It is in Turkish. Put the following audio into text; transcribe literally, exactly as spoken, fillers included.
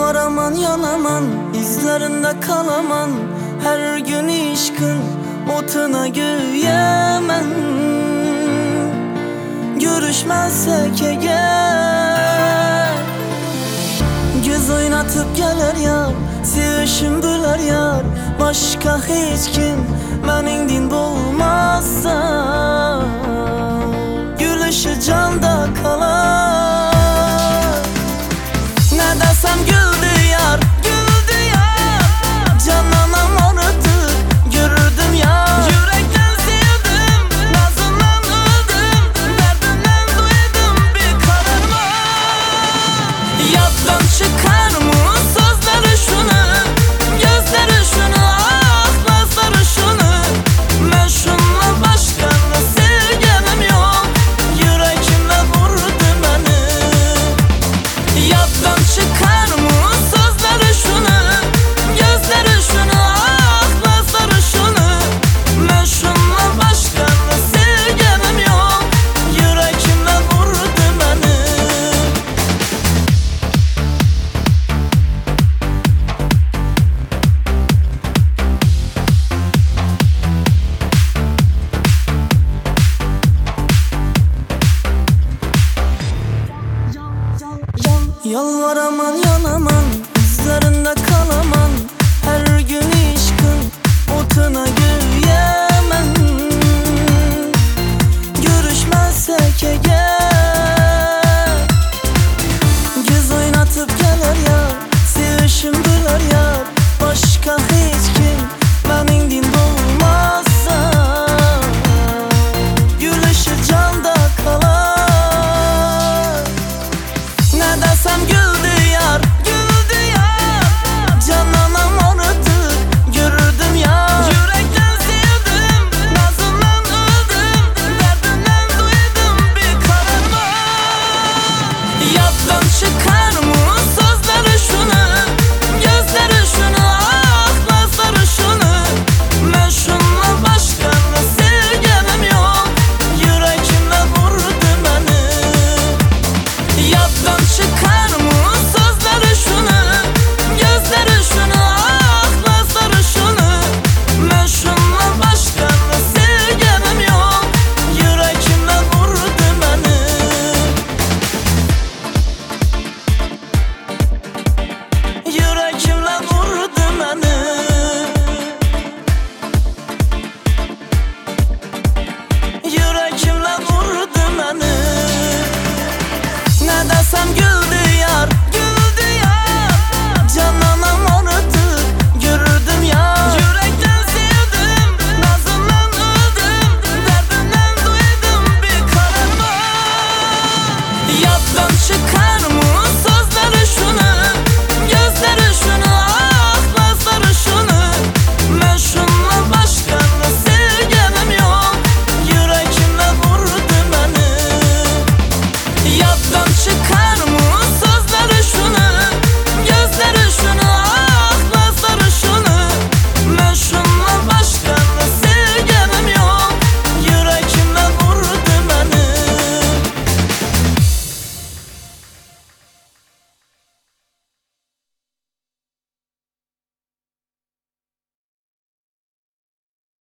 Yalvar aman yanaman, izlerinde kalaman. Her gün işkın otuna güyemen. Görüşmezsek eğer, göz oynatıp gelir yar, sevişim büler yar. Başka hiç kim menindin bulmazsa, gülüşü canda kalar. Ne desem güldü yar, güldü yar. Cananam aradı, görürdüm yar. Yürekten sevdim, nazından öldüm. Derdimden duydum bir kararma. Yaddan çıkar mı sözleri şunu, gözleri şunu, aklasları şunu. Ben şunla başkanla sevgilim yok, yüreğimle vurdu beni. Yaddan çıkar mı sözleri şunu, gözleri şunu, aklasları şunu. Ben şunla başkanla sevgilim yok, yüreğimle vurdu beni. Yalvar aman yanaman, izlerinde kalaman. Her gün